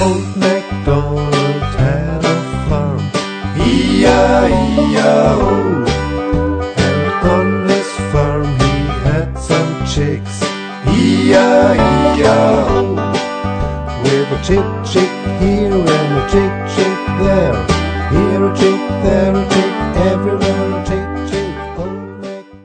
Old MacDonald had a farm, E-I-E-I-O. And on his farm he had some chicks, E-I-E-I-O. With a chick, chick here and a chick, chick there, here a chick, there